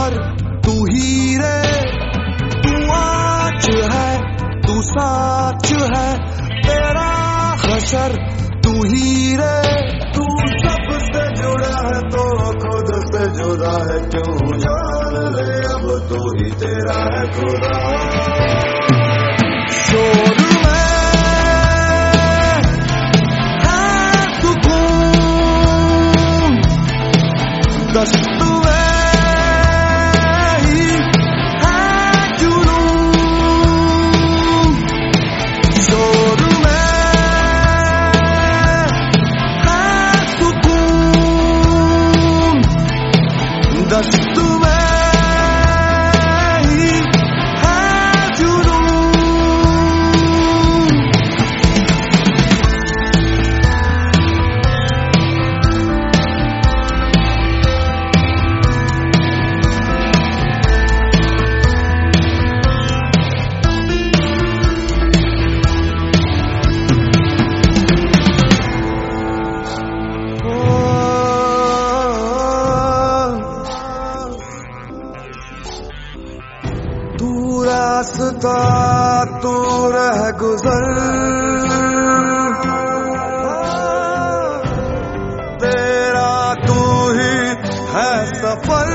सफर तू ही रे, तू आँच है तू साच है, तेरा हशर तू ही रे। तू सबसे जुड़ा है तो खुद से जुदा है क्यों, जान ले अब तू ही तेरा है खुदा। शोर में है सुकून, दस्त में ही है जुनून। शोर में है सुकून, दस्त में ही है जुनून। तू रास्ता तू रह गुजर, तेरा तू ही है सफर।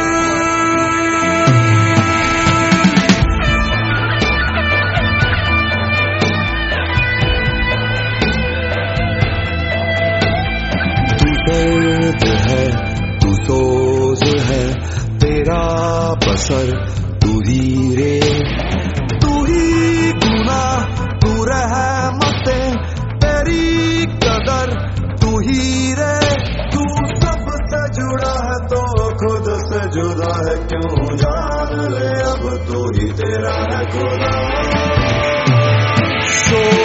तू दर्द है तू सोज है, तेरा बसर तू ही रे, तू ही गुनाह तू रहमतें, तेरी कदर तू ही रे। तू सबसे जुड़ा है तो खुद से जुदा है क्यों, जान ले अब तू ही तेरा है खुदा।